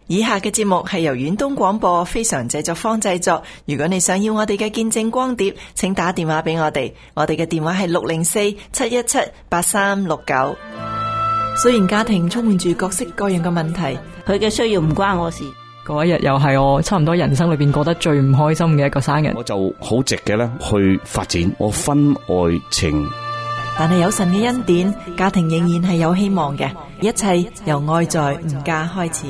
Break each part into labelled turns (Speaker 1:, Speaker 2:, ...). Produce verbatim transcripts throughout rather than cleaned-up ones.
Speaker 1: 以下嘅節目係由遠東廣播非常製作坊製作。如果你想要我哋嘅見證光碟，請打電話俾我哋，我哋嘅電話係六零四七一七八三六九。雖然家庭充滿住各式各樣嘅問題，
Speaker 2: 佢嘅需要唔關我事。
Speaker 3: 嗰一日又係我差唔多人生裏邊過得最唔開心嘅一個生日，
Speaker 4: 我就好直嘅咧去發展我婚外情。
Speaker 1: 但係有神嘅恩典，家庭仍然係有希望嘅，一切由愛在吾家開始。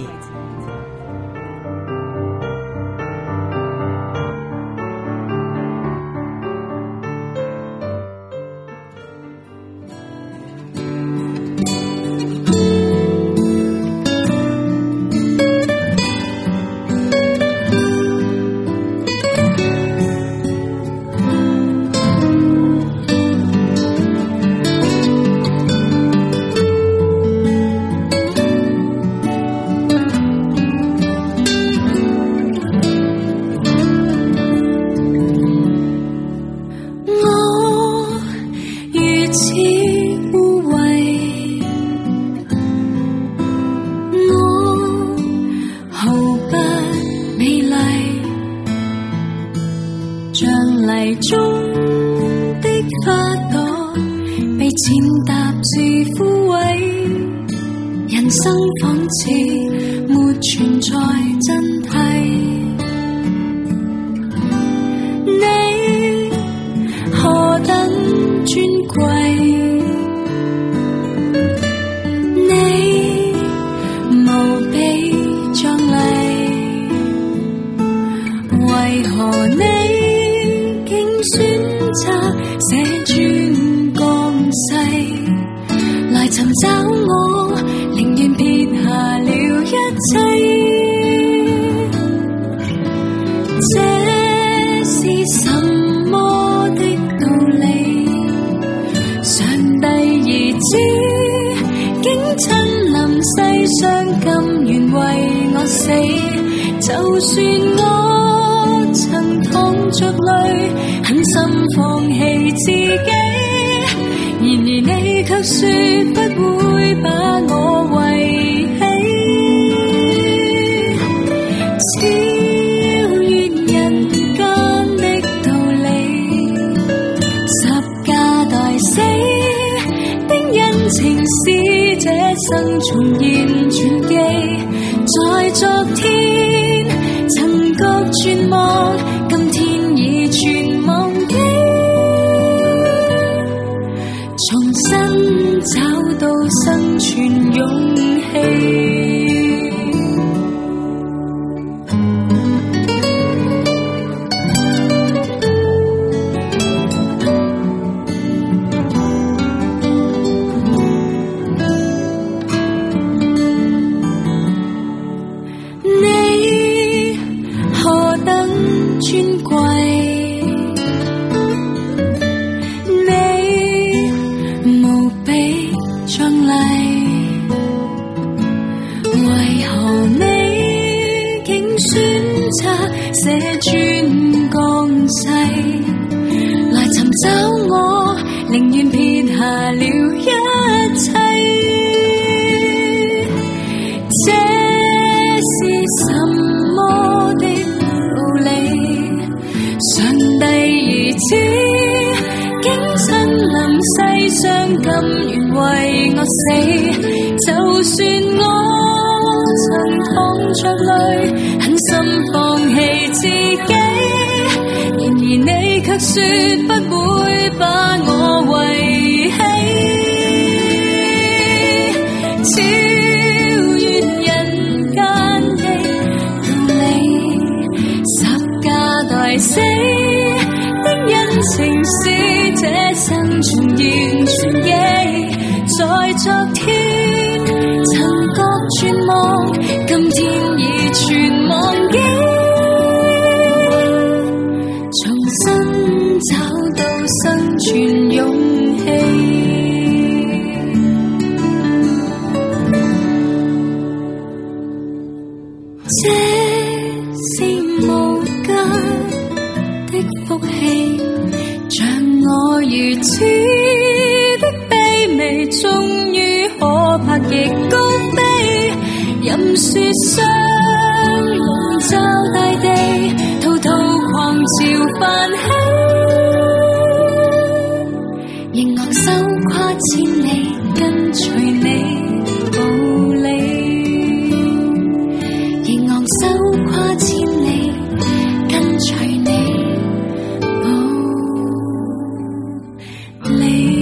Speaker 5: 終於可拍翼高飛，任雪霜籠罩大地，滔滔狂潮泛起，迎昂手跨千里，跟隨你步履，迎昂手跨千里，跟隨你步履。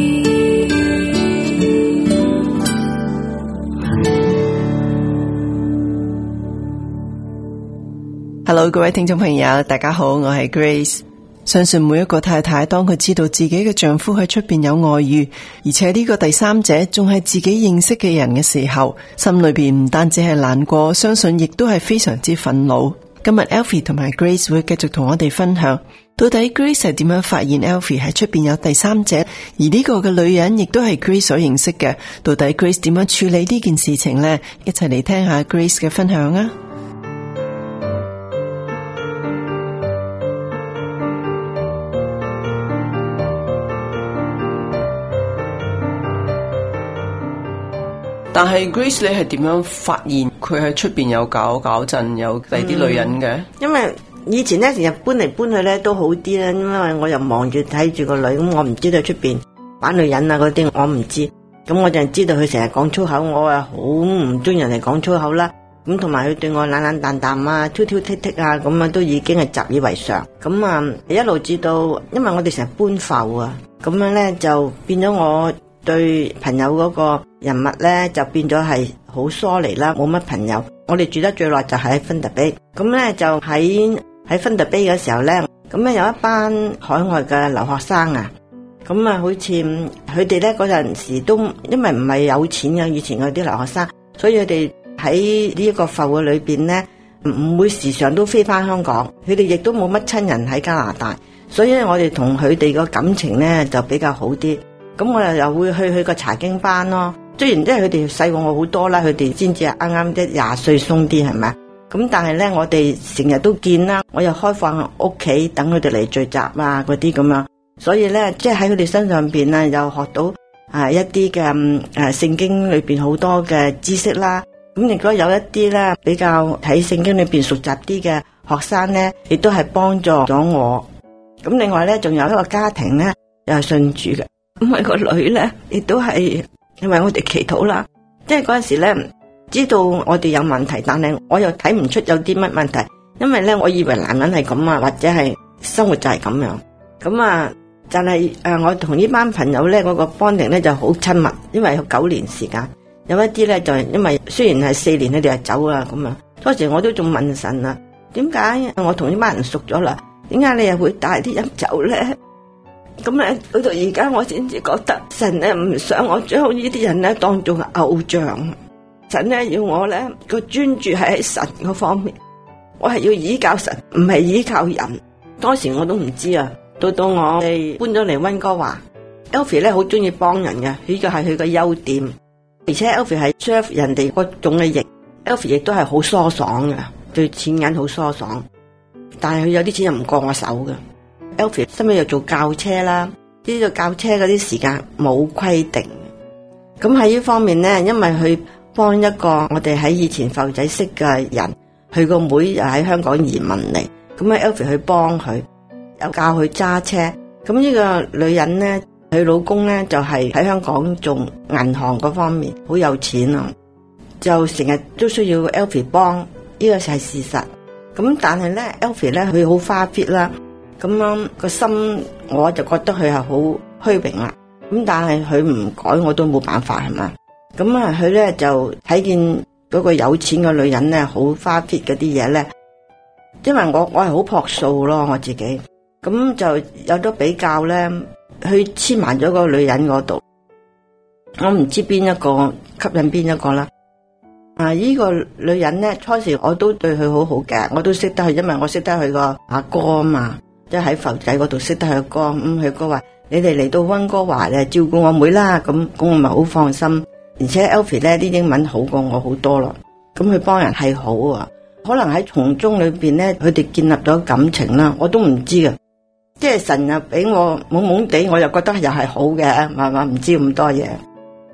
Speaker 1: Hello， 各位聽眾朋友，大家好，我係 Grace。相信每一個太太，當佢知道自己嘅丈夫喺出邊有外遇，而且呢個第三者仲係自己認識嘅人嘅時候，心裏邊唔單止係難過，相信亦都係非常之憤怒。今日 Alfie 同埋 Grace 會繼續同我哋分享，到底 Grace 係點樣發現 Alfie 喺出邊有第三者，而呢個嘅女人亦都係 Grace 所認識嘅。到底 Grace 點樣處理呢件事情呢？一齊嚟聽下 Grace 嘅分享啊！但係 Grace 你係點樣發現佢喺出邊有搞搞震有第啲女人嘅、嗯？
Speaker 6: 因為以前咧成日搬嚟搬去咧都好啲啦，因為我又望住睇住個女，咁我唔知道出邊玩女人啊嗰啲我唔知，咁我就知道佢成日講粗口，我啊好唔中意人哋講粗口啦。咁同埋佢對我懶懶淡淡啊、挑挑剔剔啊，咁啊都已經係習以為常。咁啊一路至到，因為我哋成日搬埠啊，咁樣咧就變咗我對朋友嗰個人物咧就變咗係好疏離啦，冇乜朋友。我哋住得最耐就喺芬特比，咁咧就喺喺芬特比嘅時候咧，咁咧有一班海外嘅留學生啊，咁啊好似佢哋咧嗰陣時都因為唔係有錢嘅，以前嗰啲留學生，所以佢哋喺呢一個埠嘅裏邊咧唔會時常都飛翻香港，佢哋亦都冇乜親人喺加拿大，所以我哋同佢哋個感情咧就比較好啲。咁我又又會去去個查經班咯，雖然即係佢哋細過我好多啦，佢哋先至係啱啱即係廿歲鬆啲係咪？咁但係咧我哋成日都見啦，我又開放屋企等佢哋嚟聚集啊嗰啲咁樣，所以咧即係喺佢哋身上邊啊又學到啊一啲嘅誒聖經裏邊好多嘅知識啦。咁如果有一啲咧比較喺聖經裏邊熟習啲嘅學生咧，亦都係幫助咗我。咁另外咧仲有一個家庭咧又係信主嘅。咁佢個女咧，亦都係因為我哋祈禱啦，即係嗰陣時咧，知道我哋有問題，但係我又睇唔出有啲乜問題，因為咧，我以為男人係咁啊，或者係生活就係咁樣，咁啊，就係誒，我同呢班朋友咧，嗰個 bonding 咧就好親密，因為有九年時間，有一啲咧就係因為雖然係四年佢哋就走啦，咁啊，當時我都仲問神啊，點解我同呢班人熟咗啦，點解你又會帶啲人走咧？咁咧，到到而家我先至覺得神咧唔想我將呢啲人咧當做偶像，神咧要我咧個專注係喺神嗰方面，我係要依靠神，唔係依靠人。當時我都唔知啊，到到我哋搬咗嚟溫哥華 ，Alfie 咧好中意幫人嘅，呢個係佢個優點，而且 Alfie 係 serve 人哋嗰種嘅型 ，Alfie 亦都係好疏爽嘅，對錢銀好疏爽，但係佢有啲錢又唔過我手嘅。Alfie 後尾又做教車啦，呢個教車嗰啲時間冇規定。咁喺呢方面咧，因為佢幫一個我哋喺以前埠仔識嘅人，佢個妹又喺香港移民嚟，咁啊 Alfie 去幫佢，又教佢揸車。咁呢個女人咧，佢老公咧就係喺香港做銀行嗰方面好有錢啊，就成日都需要 Alfie 幫，呢個係事實。咁但係咧 Alfie 咧佢好花 fit 啦。咁樣個心我就覺得佢係好虛榮啦，咁但係佢唔改我都冇辦法係嘛，咁啊佢咧就睇見嗰個有錢嘅女人咧好花 fit 嗰啲嘢咧，因為我我係好樸素咯我自己，咁就有咗比較咧，去黐埋咗個女人嗰度，我唔知邊一個吸引邊一個啦。啊！依、這個女人咧初時我都對佢好好嘅，我都識得佢，因為我識得佢個阿哥啊嘛。即係喺埠仔嗰度識得佢哥，咁佢哥話：你哋嚟到溫哥華咧照顧我妹啦，咁咁我咪好放心。而且 Alfie 咧啲英文好過我好多咯，咁佢幫人係好啊。可能喺從中裏邊咧，佢哋建立咗感情啦，我都唔知嘅。即係神又俾我懵懵地，我又覺得又係好嘅，係嘛？唔知咁多嘢。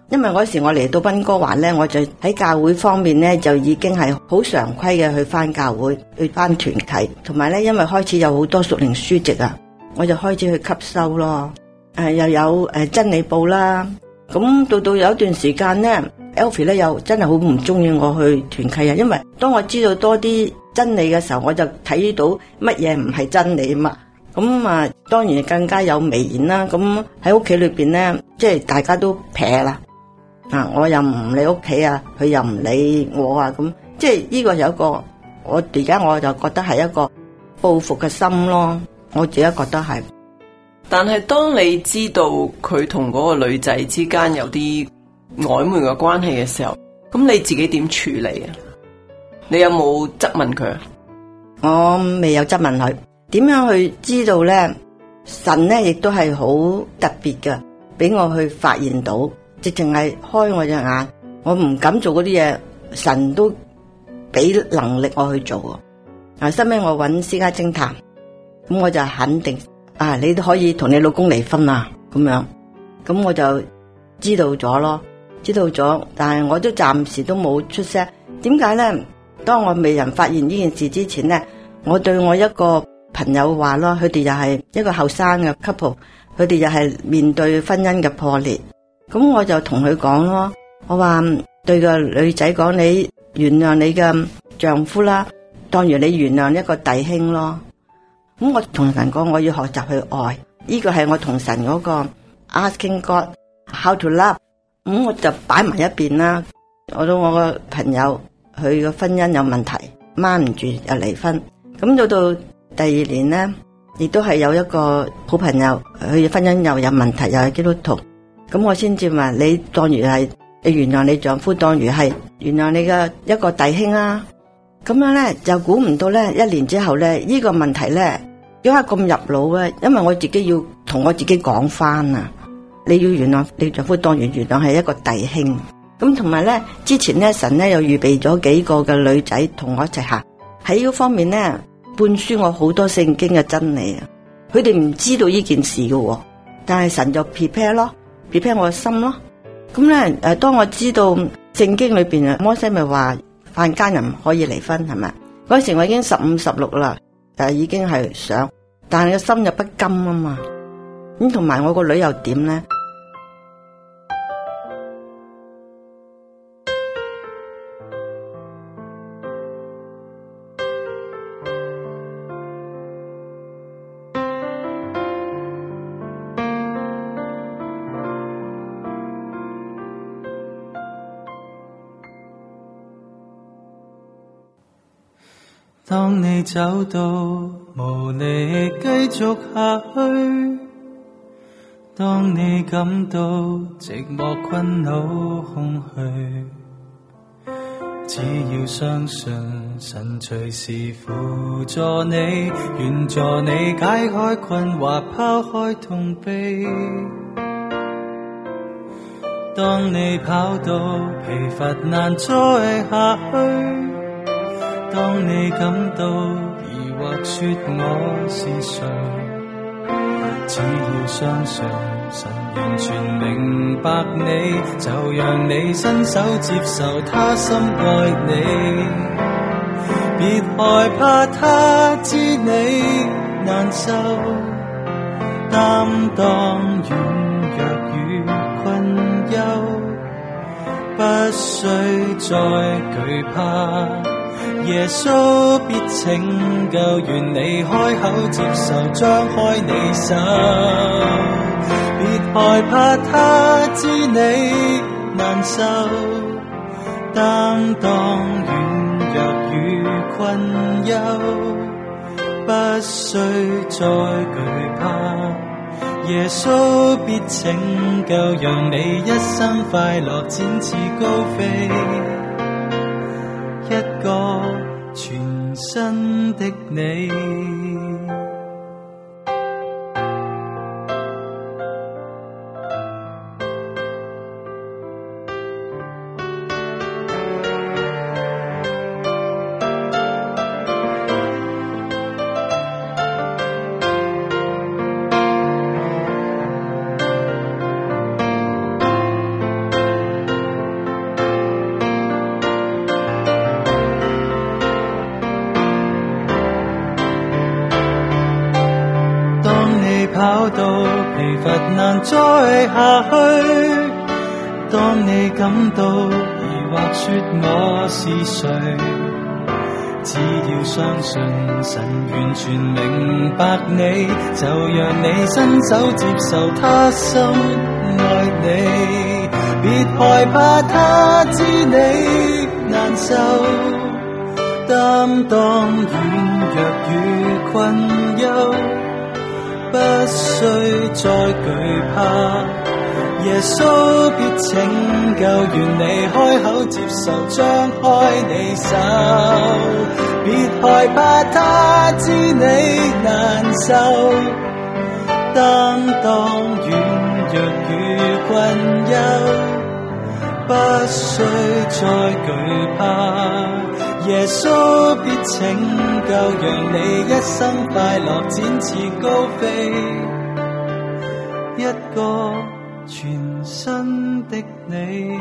Speaker 6: 因為嗰時我嚟到溫哥華咧，我就喺教會方面咧就已經係好常規嘅去翻教會，去翻團契，同埋咧因為開始有好多屬靈書籍啊，我就開始去吸收咯。誒、呃、又有誒、呃、真理報啦，咁到到有一段時間咧 Alfie 咧又真係好唔中意我去團契啊，因為當我知道多啲真理嘅時候，我就睇到乜嘢唔係真理嘛。咁啊，當然更加有微言啦。咁喺屋企裏邊咧，即係大家都撇啦。啊！我又唔理屋企啊，佢又唔理我啊，咁即係呢個有一個，我而家我就覺得係一個報復嘅心咯，我自己覺得係。
Speaker 7: 但係當你知道佢同嗰個女仔之間有啲曖昧嘅關係嘅時候，咁你自己點處理啊？你有冇質問佢啊？
Speaker 6: 我未有質問佢，點樣去知道咧？神咧亦都係好特別嘅，俾我去發現到。直情係開我隻眼，我唔敢做嗰啲嘢，神都俾能力我去做。啊，後尾我揾私家偵探，咁我就肯定啊，你都可以同你老公離婚啊，咁樣，咁我就知道咗咯，知道咗，但係我都暫時都冇出聲。點解咧？當我未人發現呢件事之前咧，我對我一個朋友話咯，佢哋又係一個後生嘅 couple， 佢哋又係面對婚姻嘅破裂。咁我就同佢講咯，我話對個女仔講，你原諒你嘅丈夫啦，當如你原諒一個弟兄咯。咁我同神講，我要學習去愛，呢個係我同神嗰個 asking God how to love。咁我就擺埋一邊啦。我到我個朋友，佢個婚姻有問題，掹唔住又離婚。咁到到第二年咧，亦都係有一個好朋友，佢婚姻又有問題，又係基督徒。咁我先至話你當如係你原諒你丈夫，當如係原諒你嘅一個弟兄啊。咁樣咧就估唔到咧，一年之後咧呢個問題咧點解咁入腦咧？因為我自己要同我自己講翻啊，你要原諒你丈夫，當如原諒係一個弟兄。咁同埋咧之前咧神咧又預備咗幾個嘅女仔同我一齊行，喺呢方面咧灌輸我好多聖經嘅真理啊。佢哋唔知道呢件事嘅，但係神就 prepare 咯。prepare 我嘅心咯，咁咧誒，當我知道聖經裏邊啊，摩西咪話犯奸人唔可以離婚係咪？嗰時我已經十五十六啦，誒已經係想，但係個心又不甘啊嘛。咁同埋我個女又點咧？
Speaker 8: 當你走到無力繼續下去，當你感到寂寞困擾空虛，只要相信神隨時輔助你，願助你解開困惑，拋開痛悲。當你跑到疲乏難再下去，當你感到疑惑說我是誰，只要相信神完全明白你，就讓你伸手接受他深愛你。別害怕他知你難受，擔當軟弱與困憂，不需再懼怕，耶穌必拯救，願你開口接受，張開你手。別害怕他知你難受，擔當軟弱與困憂，不需再懼怕，耶穌必拯救，讓你一生快樂展翅高飛，一個全新的你。 跑到疲乏難再下去，當你感到疑惑說我是誰，只要相信神完全明白你，就讓你伸手接受他深愛你，別害怕他知你難受，擔當軟弱與困憂，不需再懼怕，耶穌必拯救，願你開口接受，張開你手，別害怕他知你難受，擔當軟弱與困憂，不需再懼怕，耶穌必拯救，讓你一生快樂展翅高飛，一個全新的你。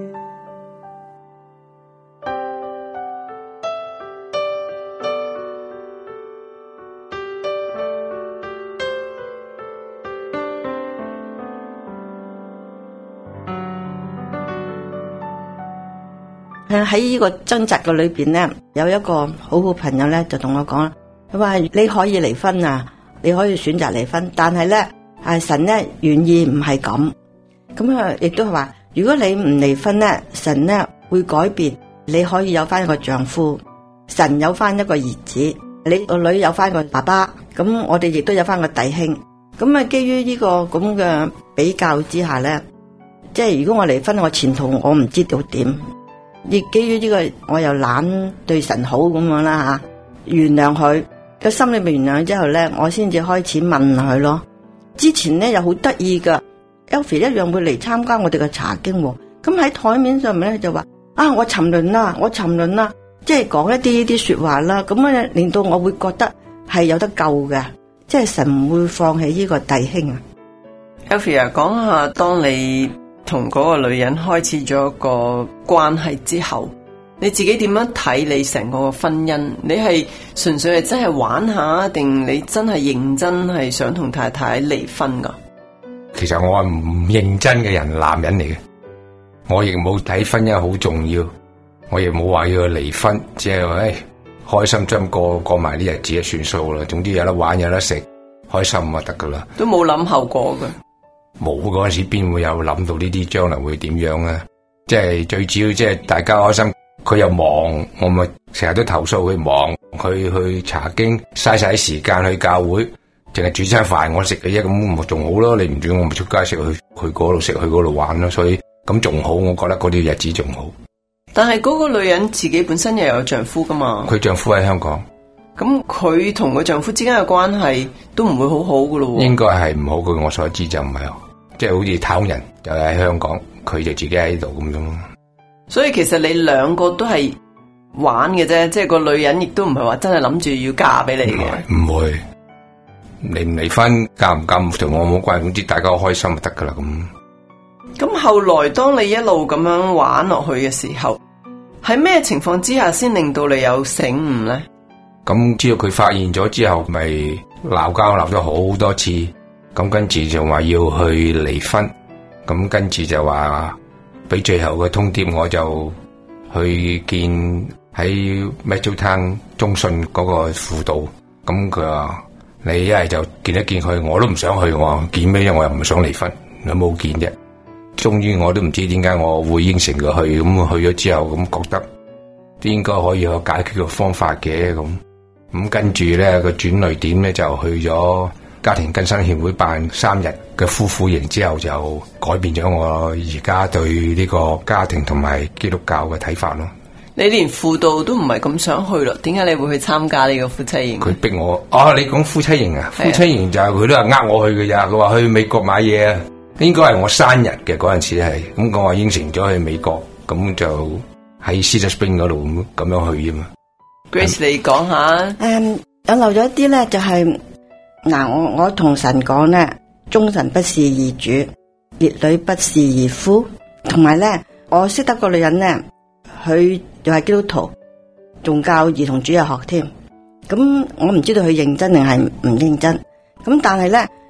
Speaker 6: 喺呢個掙扎嘅裏邊咧，有一個好好朋友咧就同我講，佢話你可以離婚啊，你可以選擇離婚，但係咧係神咧願意唔係咁，咁啊亦都係話，如果你唔離婚咧，神咧會改變，你可以有翻一個丈夫，神有翻一個兒子，你個女有翻個爸爸，咁我哋亦都有翻個弟兄，咁啊基於呢個咁嘅比較之下咧，即係如果我離婚，我前途我唔知道點。亦基於呢個，我又懶對神好咁樣啦吓，原諒佢個心裏面原諒之後咧，我先至開始問佢咯。之前咧又好得意噶 ，Elfie 一樣會嚟參加我哋嘅查經，咁喺台面上面咧就話啊，我沉淪啦，我沉淪啦，即係講一啲呢啲說話啦，咁啊令到我會覺得係有得救嘅，即係神唔會放棄呢個弟兄啊。
Speaker 7: Elfie 啊，講下當你同嗰個女人開始咗一個關係之後，你自己點樣睇你成個婚姻？你係純粹係真係玩下，定你真係認真係想同太太離婚噶？
Speaker 9: 其實我係唔認真嘅人，男人嚟嘅，我亦冇睇婚姻好重要，我亦冇話要離婚，只係話誒開心將過過埋啲日子就算數啦。總之有得玩有得食，開心就得噶啦。
Speaker 7: 都冇諗後果嘅。
Speaker 9: 冇嗰陣時邊會有諗到呢啲將來會點樣啊？即係最主要即係大家開心，佢又忙，我咪成日都投訴佢忙，佢去查經嘥晒啲時間去教會，淨係煮餐飯我食嘅啫，咁咪仲好咯。你唔煮我咪出街食，去去嗰度食，去嗰度玩咯。所以咁仲好，我覺得嗰啲日子仲好。
Speaker 7: 但係嗰個女人自己本身又有丈夫噶嘛？
Speaker 9: 佢丈夫喺香港。
Speaker 7: 咁佢同佢丈夫之間嘅關係都唔會好好噶咯？
Speaker 9: 應該係唔好，據我所知就唔係好。即係好似太空人就喺香港，佢就自己喺度咁樣。
Speaker 7: 所以其實你兩個都係玩嘅啫，即係個女人亦都唔係話真係諗住要嫁俾你嘅。
Speaker 9: 唔會，離唔離婚嫁唔嫁同我冇關係，總之大家開心就得噶啦咁。
Speaker 7: 咁後來當你一路咁樣玩落去嘅時候，喺咩情況之下先令到你有醒悟咧？
Speaker 9: 咁知道佢發現咗之後，咪鬧交鬧咗好多次。咁跟住就話要去離婚，咁跟住就話俾最後嘅通牒，我就去見喺 Metrotown 中信嗰個輔導。咁佢話你一係就見一見佢，我都唔想去，我見咩啫？我又唔想離婚，有冇見啫？終於我都唔知點解我會應承佢去，咁去咗之後咁覺得應該可以有解決嘅方法嘅咁。咁跟住咧個轉捩點咧就去咗家庭更新協會辦三日嘅夫婦營之後，就改變咗我而家對呢個家庭同埋基督教嘅睇法咯。
Speaker 7: 你連輔導都唔係咁想去咯？點解你會去參加呢個夫妻營？
Speaker 9: 佢逼我啊！你講夫妻營啊？夫妻營就係佢都係呃我去嘅咋？佢話去美國買嘢啊，應該係我生日嘅嗰陣時係咁，我話應承咗去美國，咁就喺 Cedar Spring 嗰度咁樣去啊嘛。
Speaker 7: Grace，你講下。
Speaker 6: 誒，有漏咗一啲咧，就係、是。嗱，我我同神講咧，忠臣不是二主，烈女不是二夫，同埋咧，我識得個女人咧，佢又係基督徒，仲教兒童主日學添。咁我唔知道佢認真定係唔認真。咁但係咧，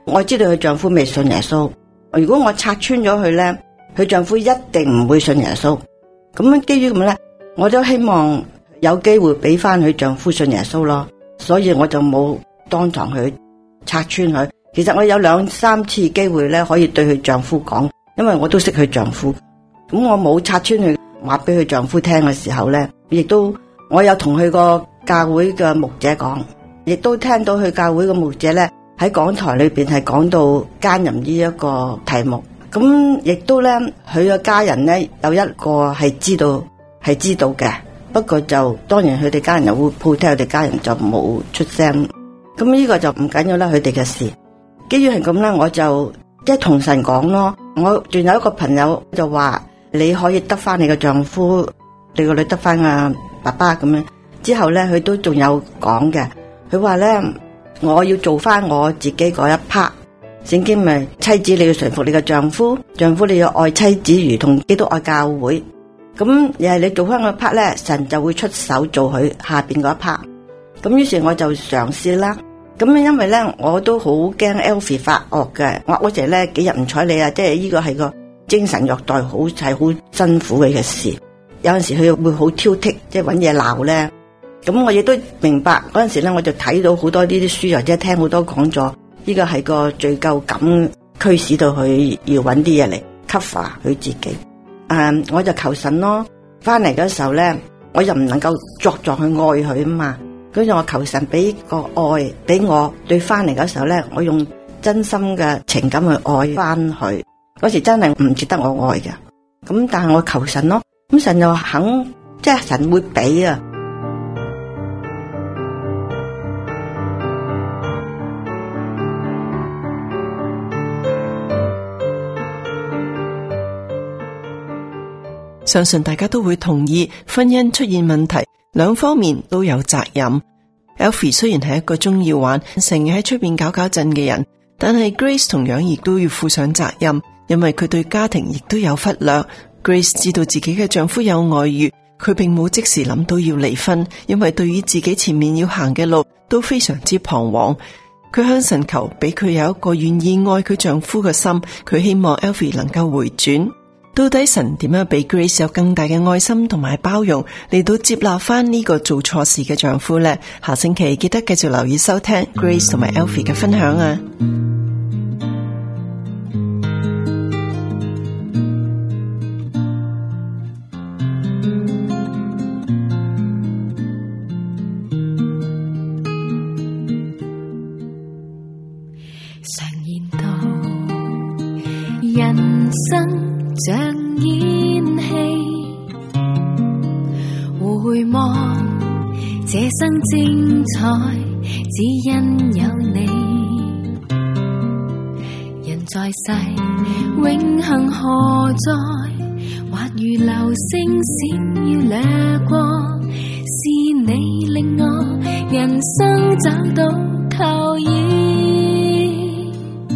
Speaker 6: 我知道佢丈夫未信耶穌，如果我拆穿咗佢咧，佢丈夫一定唔會信耶穌。咁基於咁咧，我都希望有機會俾翻佢丈夫信耶穌咯，所以我就冇當堂去拆穿佢。其實我有兩三次機會咧，可以對佢丈夫講，因為我都識佢丈夫。咁我冇拆穿佢，話俾佢丈夫聽嘅時候咧，亦都我有同佢個教會嘅牧者講，亦都聽到佢教會嘅牧者咧喺講台裏邊係講到奸淫呢一個題目。咁亦都咧，佢嘅家人咧有一個係知道係知道嘅，不過就當然佢哋家人又會鋪聽，佢哋家人就冇出聲。咁呢個就唔緊要啦，佢哋嘅事。基於係咁咧，我就即係同神講咯。我仲有一個朋友就話，你可以得翻你嘅丈夫，你個女得翻啊爸爸咁樣。之後咧，佢都仲有講嘅，佢話咧，我要做翻我自己嗰一 part。聖經咪妻子你要順服你嘅丈夫，丈夫你要愛妻子如同基督愛教會。咁又係你做翻嗰 part 咧，神就會出手做佢下邊嗰一 part。咁於是我就嘗試啦。咁因為咧，我都好驚 Alfie 發惡嘅，我嗰時咧幾日唔睬你啊，即係呢個係個精神虐待，好係好辛苦嘅事。有陣時佢會好挑剔，即係搵嘢鬧咧。咁我亦都明白嗰陣時咧，我就睇到好多呢啲書，或者聽好多講座，呢個係個罪疚感驅使到佢要搵啲嘢嚟 cover 佢自己。誒、嗯，我就求神咯，翻嚟嗰時候咧，我又唔能夠作作去愛佢啊嘛。跟住我求神俾個愛俾我，對翻嚟嗰時候咧，我用真心嘅情感去愛翻佢。嗰時真係唔值得我愛嘅，咁但係我求神咯，咁神又肯，即係神會俾啊。
Speaker 1: 相信大家都會同意，婚姻出現問題，兩方面都有責任。Alfie 雖然係一個中意玩，成日喺出邊搞搞震嘅人，但係 Grace 同樣亦都要負上責任，因為佢對家庭亦都有忽略。Grace 知道自己嘅丈夫有外遇，佢並冇即時諗到要離婚，因為對於自己前面要行嘅路都非常之彷徨。佢向神求，俾佢有一個願意愛佢丈夫嘅心，佢希望 Alfie 能夠回轉。到底神點樣俾 Grace 有更大嘅愛心同埋包容嚟到接納翻呢個做錯事嘅丈夫呢？下星期記得繼續留意收聽 Grace 同埋 Alfie 嘅分享啊！
Speaker 5: 常言道，人生像演戲，回望這生精彩，只因有你。人在世，永恆何在？或如流星閃耀掠過，是你令我人生找到靠依。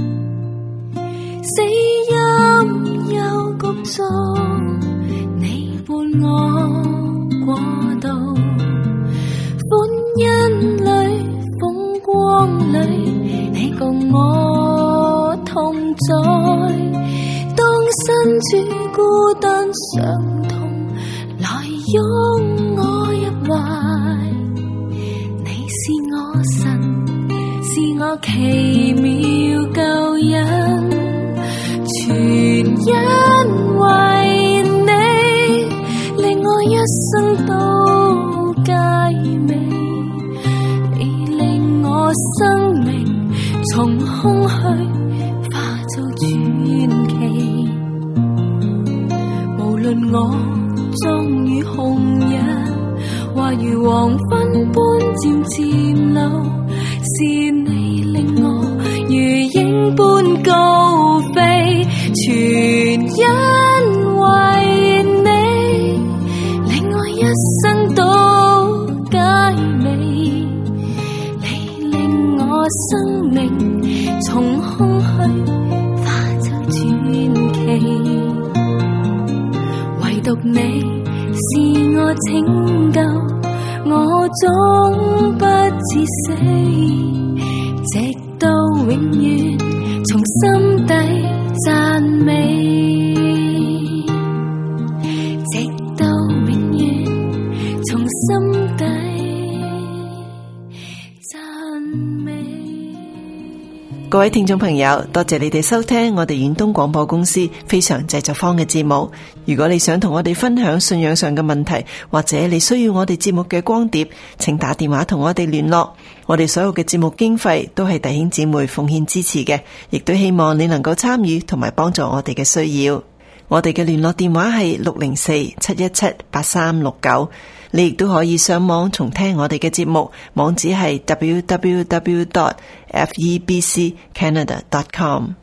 Speaker 5: 死蔭幽谷中，你伴我過渡，歡欣裏風光裏，你共我同在。當身處孤單傷痛，來擁我入懷。你是我神，是我奇妙救恩，全因為你令我一生都佳美，你令我生命從空虛化做傳奇。無論我終於紅日，或如黃昏般漸漸老，是你令我如鷹般高飛，全因為你令我一生都佳美，你令我生命從空虛化作傳奇。唯獨你是我拯救，我終不至死，直到永遠從心底讚美，直到永遠，從心底讚美。
Speaker 1: 各位聽眾朋友，多謝你哋收聽我哋遠東廣播公司非常製作坊嘅節目。如果你想同我哋分享信仰上嘅問題，或者你需要我哋節目嘅光碟，請打電話同我哋聯絡。我哋所有嘅節目經費都係弟兄姊妹奉獻支持嘅，亦都希望你能夠參與同埋幫助我哋嘅需要。我哋嘅聯絡電話係六零四七一七八三六九。你亦都可以上網重聽我哋嘅節目，網址係 double-u double-u double-u dot f e b c canada dot com。